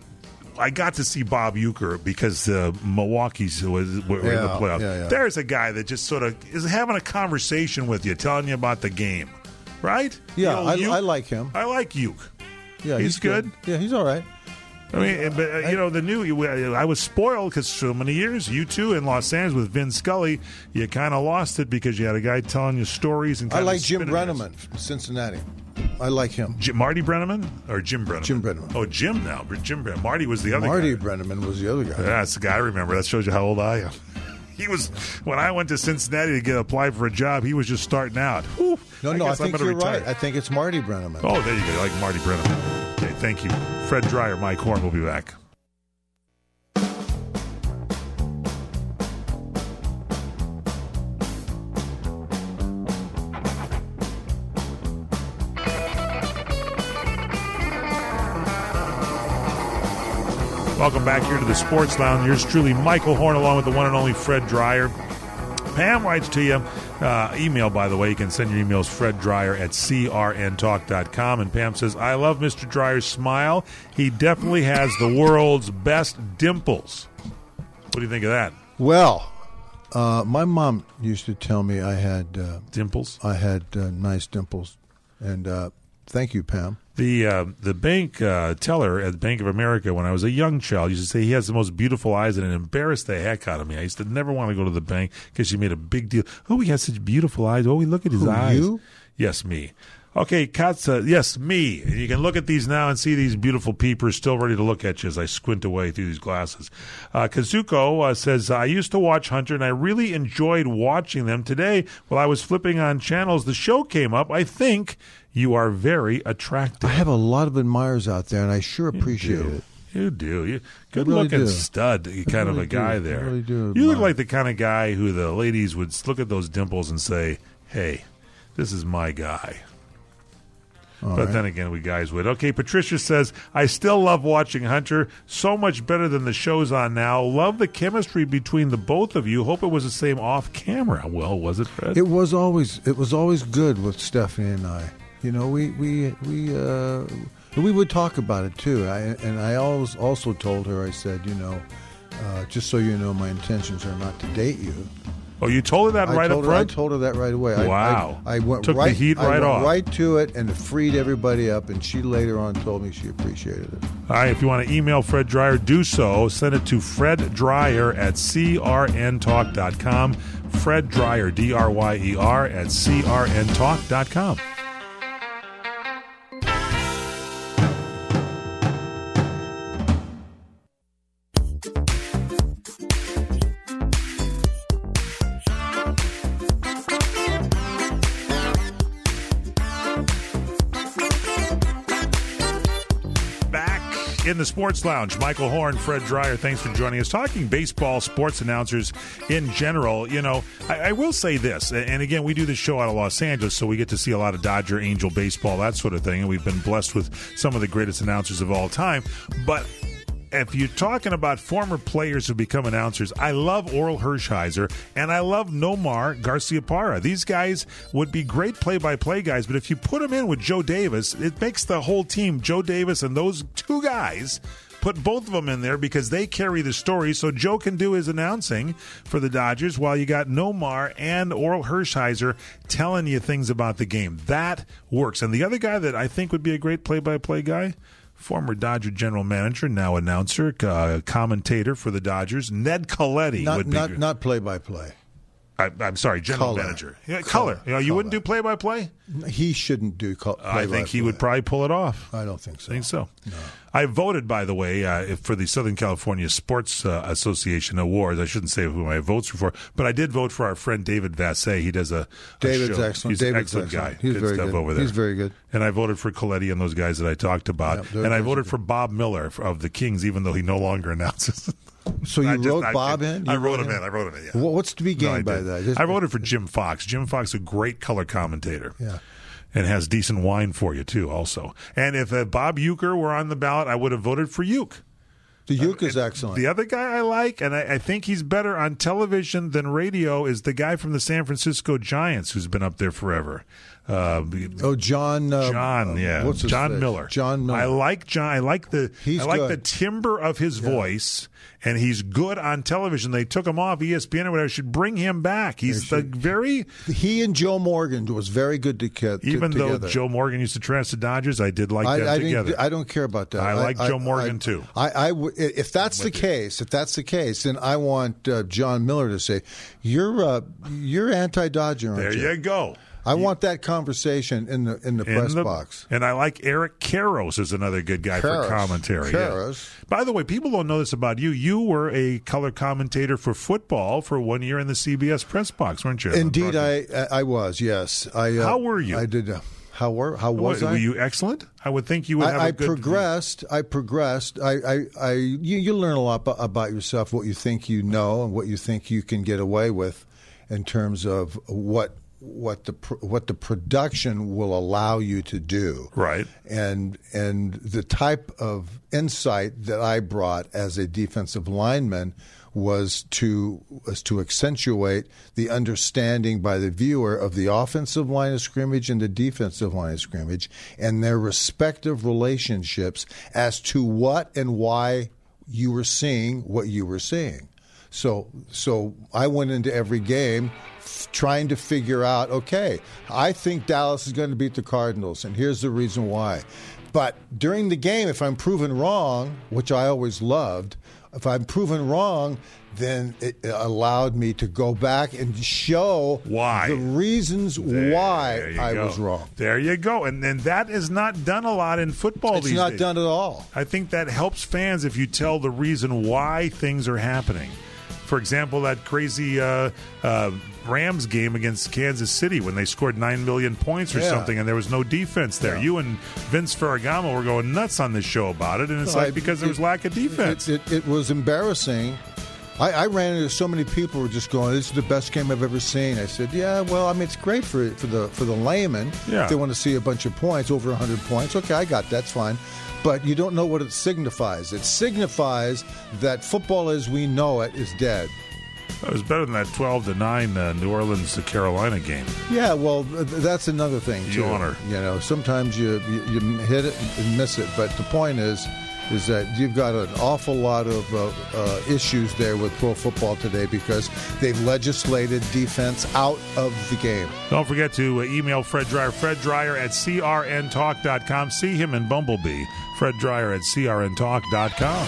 I got to see Bob Uecker because Milwaukee's were in the playoffs. Yeah. There's a guy that just sort of is having a conversation with you, telling you about the game, right? Yeah, I like him. I like Uecker. Yeah, he's good. Yeah, he's all right. I mean, but I was spoiled because so many years, you too, in Los Angeles with Vin Scully, you kind of lost it because you had a guy telling you stories. And I like Jim Brenneman from Cincinnati. I like him. Marty Brenneman or Jim Brenneman? Jim Brenneman. Oh, Jim now. Jim Brenneman. Marty was the other guy. Marty Brenneman was the other guy. That's the guy I remember. That shows you how old I am. He was, when I went to Cincinnati to apply for a job, he was just starting out. Whew, I think you're right. I think it's Marty Brenneman. Oh, there you go. I like Marty Brenneman. Okay, thank you. Fred Dreyer, Mike Horn will be back. Welcome back here to the Sports Lounge. Yours truly, Michael Horn, along with the one and only Fred Dreyer. Pam writes to you, email, by the way. You can send your emails, freddryer@crntalk.com. And Pam says, I love Mr. Dreyer's smile. He definitely has the world's best dimples. What do you think of that? Well, my mom used to tell me I had... dimples? I had nice dimples. And thank you, Pam. The bank teller at the Bank of America, when I was a young child, used to say he has the most beautiful eyes, and it embarrassed the heck out of me. I used to never want to go to the bank because she made a big deal. Oh, he has such beautiful eyes. Oh, we look at his eyes. You? Yes, me. Okay, Katza, yes, me. And you can look at these now and see these beautiful peepers still ready to look at you as I squint away through these glasses. Kazuko says, I used to watch Hunter, and I really enjoyed watching them. Today, while I was flipping on channels, the show came up. I think you are very attractive. I have a lot of admirers out there, and I sure appreciate it. You do. You good-looking stud kind of a guy there. I really do. You look like the kind of guy who the ladies would look at those dimples and say, hey, this is my guy. Then again, we guys would. Okay, Patricia says, I still love watching Hunter. So much better than the show's on now. Love the chemistry between the both of you. Hope it was the same off camera. Well, was it, Fred? It was always good with Stephanie and I. You know, we would talk about it too. I always also told her, I said, just so you know, my intentions are not to date you. Oh, you told her that right up front? I told her that right away. Wow. I went Took the heat right off. Right to it, and it freed everybody up, and she later on told me she appreciated it. All right, if you want to email Fred Dreyer, do so. Send it to freddryer@crntalk.com. Fred Dreyer, Dryer, @crntalk.com. in the Sports Lounge. Michael Horn, Fred Dreyer, thanks for joining us. Talking baseball, sports announcers in general. You know, I will say this, and again, we do this show out of Los Angeles, so we get to see a lot of Dodger, Angel baseball, that sort of thing, and we've been blessed with some of the greatest announcers of all time. But if you're talking about former players who become announcers, I love Oral Hershiser and I love Nomar Garciaparra. These guys would be great play-by-play guys, but if you put them in with Joe Davis, it makes the whole team, Joe Davis and those two guys, put both of them in there because they carry the story, so Joe can do his announcing for the Dodgers while you got Nomar and Oral Hershiser telling you things about the game. That works. And the other guy that I think would be a great play-by-play guy, former Dodger general manager, now announcer, commentator for the Dodgers, Ned Colletti would be not play-by-play. I'm sorry, general manager. Yeah, color. You know, you wouldn't do play-by-play? He shouldn't do play-by-play. I think he would probably pull it off. I don't think so. No. I voted, by the way, for the Southern California Sports Association Awards. I shouldn't say who my votes were for, but I did vote for our friend David Vassay. He does a David's show. excellent. He's David's an excellent guy. He's good very stuff good. Over there. He's very good. And I voted for Colletti and those guys that I talked about. Yeah, and I voted for Bob Miller of the Kings, even though he no longer announces. So you wrote Bob in? I wrote him in. Yeah. What's to be gained by that? I voted for Jim Fox. Jim Fox is a great color commentator. Yeah. And has decent wine for you, too, also. And if Bob Uecker were on the ballot, I would have voted for Ueck. The Ueck is excellent. The other guy I like, and I think he's better on television than radio, is the guy from the San Francisco Giants who's been up there forever. John. Yeah. What's his John face? Miller. John Miller. I like John. I like the good. the timbre of his voice, and he's good on television. They took him off ESPN or whatever. Should bring him back. He's He and Joe Morgan was very good together. Even though Joe Morgan used to transfer Dodgers, I did like them together. I don't care about that. I like Joe Morgan too. If that's the case, then I want John Miller to say, "You're anti-Dodger, aren't you?" There you go. I want that conversation in the press box. And I like Eric Karros as another good guy for commentary. Karros. Yeah. By the way, people don't know this about you. You were a color commentator for football for 1 year in the CBS press box, weren't you? Indeed, I was. Yes. How were you? I did. How was I? Were you excellent? I would think you would have a good... I progressed. You learn a lot about yourself, what you think you know and what you think you can get away with in terms of what the production will allow you to do. Right. And the type of insight that I brought as a defensive lineman was to accentuate the understanding by the viewer of the offensive line of scrimmage and the defensive line of scrimmage and their respective relationships as to what and why you were seeing what you were seeing. So I went into every game trying to figure out, okay, I think Dallas is going to beat the Cardinals, and here's the reason why. But during the game, if I'm proven wrong, which I always loved, if I'm proven wrong, then it allowed me to go back and show the reasons why I was wrong. There you go. And that is not done a lot in football these days. It's not done at all. I think that helps fans if you tell the reason why things are happening. For example, that crazy Rams game against Kansas City when they scored 9 million points or something and there was no defense there. Yeah. You and Vince Ferragamo were going nuts on this show about it, and it's because there was lack of defense. It was embarrassing. I ran into so many people who were just going, "This is the best game I've ever seen." I said, "Yeah, well, I mean, it's great for the layman. Yeah. If they want to see a bunch of points, over 100 points. Okay, I got that's fine." But you don't know what it signifies. It signifies that football as we know it is dead. It was better than that 12-9 New Orleans to Carolina game. Yeah, well, that's another thing too. Sometimes you hit it and miss it. But the point is that you've got an awful lot of issues there with pro football today because they've legislated defense out of the game. Don't forget to email Fred Dreyer, FredDryer@crntalk.com. See him in Bumblebee, FredDryer@crntalk.com.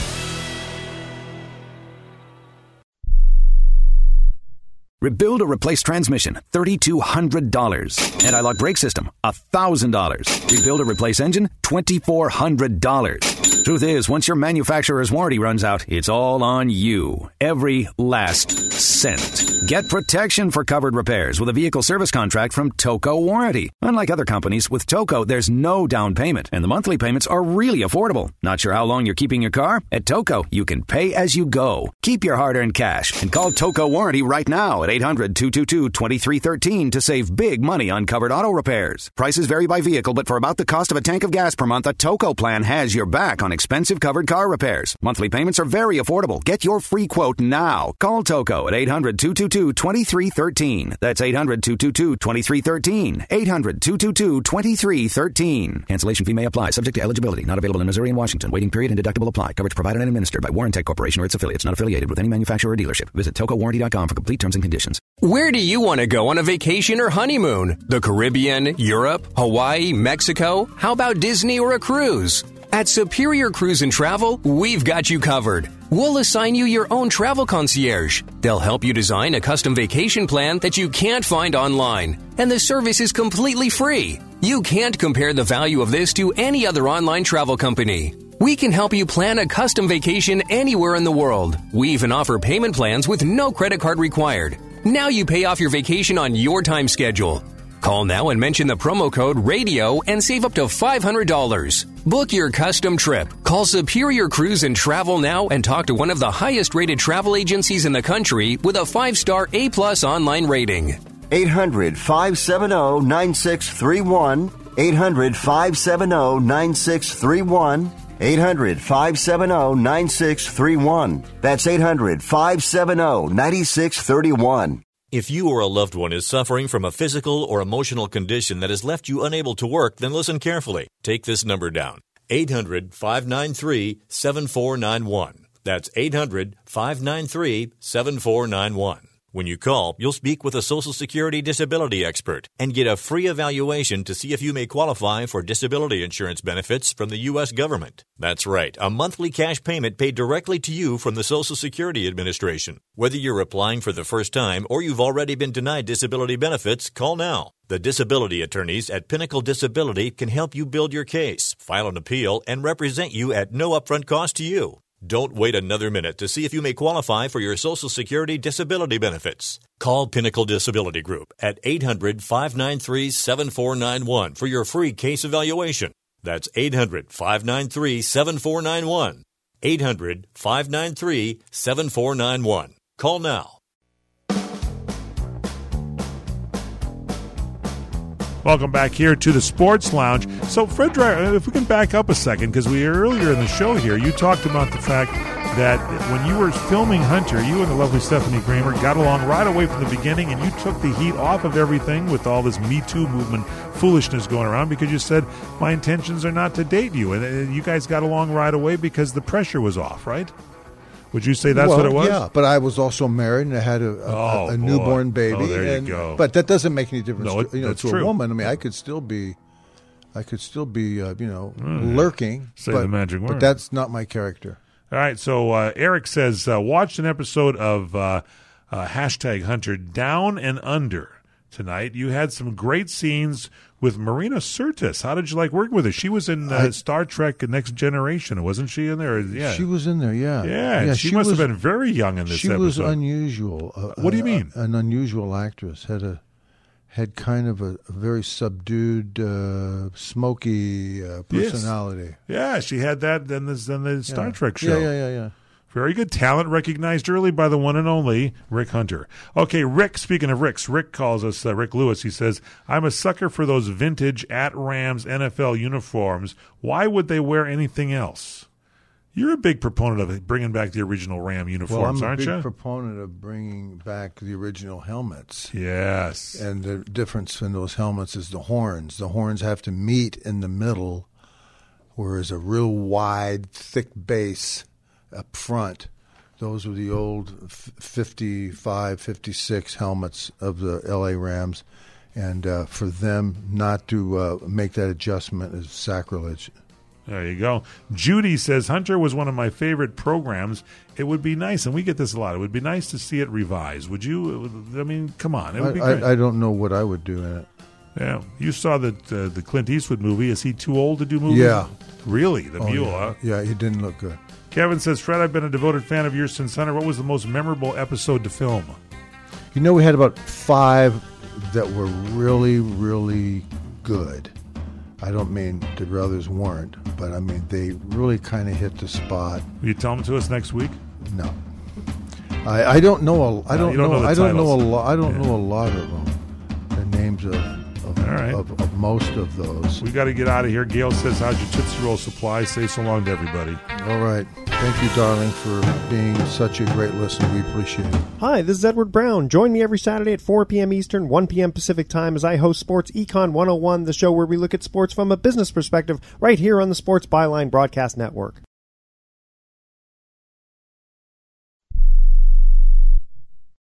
Rebuild or replace transmission, $3,200. Anti-lock brake system, $1,000. Rebuild or replace engine, $2,400. Truth is, once your manufacturer's warranty runs out, it's all on you. Every last cent. Get protection for covered repairs with a vehicle service contract from Toco Warranty. Unlike other companies, with Toco, there's no down payment, and the monthly payments are really affordable. Not sure how long you're keeping your car? At Toco, you can pay as you go. Keep your hard-earned cash and call Toco Warranty right now at 800-222-2313 to save big money on covered auto repairs. Prices vary by vehicle, but for about the cost of a tank of gas per month, a Toco plan has your back on expensive covered car repairs. Monthly payments are very affordable. Get your free quote now. Call Toco at 800-222-2313. That's 800-222-2313. 800-222-2313. Cancellation fee may apply. Subject to eligibility. Not available in Missouri and Washington. Waiting period and deductible apply. Coverage provided and administered by Warrantech Corporation or its affiliates. Not affiliated with any manufacturer or dealership. Visit TocoWarranty.com for complete terms and conditions. Where do you want to go on a vacation or honeymoon? The Caribbean, Europe, Hawaii, Mexico? How about Disney or a cruise? At Superior Cruise and Travel, we've got you covered. We'll assign you your own travel concierge. They'll help you design a custom vacation plan that you can't find online. And the service is completely free. You can't compare the value of this to any other online travel company. We can help you plan a custom vacation anywhere in the world. We even offer payment plans with no credit card required. Now you pay off your vacation on your time schedule. Call now and mention the promo code RADIO and save up to $500. Book your custom trip. Call Superior Cruise and Travel now and talk to one of the highest rated travel agencies in the country with a 5-star A+ online rating. 800-570-9631. 800-570-9631. 800-570-9631. That's 800-570-9631. If you or a loved one is suffering from a physical or emotional condition that has left you unable to work, then listen carefully. Take this number down. 800-593-7491. That's 800-593-7491. When you call, you'll speak with a Social Security disability expert and get a free evaluation to see if you may qualify for disability insurance benefits from the U.S. government. That's right, a monthly cash payment paid directly to you from the Social Security Administration. Whether you're applying for the first time or you've already been denied disability benefits, call now. The disability attorneys at Pinnacle Disability can help you build your case, file an appeal, and represent you at no upfront cost to you. Don't wait another minute to see if you may qualify for your Social Security disability benefits. Call Pinnacle Disability Group at 800-593-7491 for your free case evaluation. That's 800-593-7491. 800-593-7491. Call now. Welcome back here to the Sports Lounge. So, Fred Dreyer, if we can back up a second, because earlier in the show here, you talked about the fact that when you were filming Hunter, you and the lovely Stephanie Kramer got along right away from the beginning, and you took the heat off of everything with all this Me Too movement foolishness going around because you said, my intentions are not to date you. And you guys got along right away because the pressure was off, right? Would you say that's what it was? Yeah, but I was also married and I had a newborn baby. Oh, there you go. But that doesn't make any difference that's to true. a woman. I mean, I could still be lurking. Say the magic word. But that's not my character. All right, so Eric says, watched an episode of Hashtag Hunter Down and Under tonight. You had some great scenes with Marina Sirtis. How did you like working with her? She was in Star Trek Next Generation, wasn't she in there? Yeah. She was in there, yeah. Yeah, she must have been very young in this episode. She was unusual. What do you mean? An unusual actress. Had kind of a very subdued, smoky personality. Yes. Yeah, she had that in the Star Trek show. Yeah. Very good talent, recognized early by the one and only Rick Hunter. Okay, Rick, speaking of Ricks, Rick calls us, Rick Lewis, he says, I'm a sucker for those vintage at Rams NFL uniforms. Why would they wear anything else? You're a big proponent of bringing back the original Ram uniforms, aren't you? I'm a big proponent of bringing back the original helmets. Yes. And the difference in those helmets is the horns. The horns have to meet in the middle, whereas a real wide, thick base up front. Those were the old 55, 56 helmets of the L.A. Rams. And for them not to make that adjustment is sacrilege. There you go. Judy says, Hunter was one of my favorite programs. It would be nice, and we get this a lot, it would be nice to see it revised. Would you? I mean, come on. It would be great. I don't know what I would do in it. Yeah. You saw the Clint Eastwood movie. Is he too old to do movies? Yeah. Really? The Mule, yeah. huh? Yeah, he didn't look good. Kevin says, Fred, I've been a devoted fan of yours since Hunter. What was the most memorable episode to film? You know, we had about 5 that were really, really good. I don't mean the others weren't, but I mean they really kind of hit the spot. Will you tell them to us next week? No, I don't know. I don't know. I don't know a lot. I don't know a lot of them. The names of most of those. We got to get out of here. Gail says, how's your Tootsie Roll supply? Say so long to everybody. All right. Thank you, darling, for being such a great listener. We appreciate it. Hi, this is Edward Brown. Join me every Saturday at 4 p.m. Eastern, 1 p.m. Pacific Time as I host Sports Econ 101, the show where we look at sports from a business perspective right here on the Sports Byline Broadcast Network.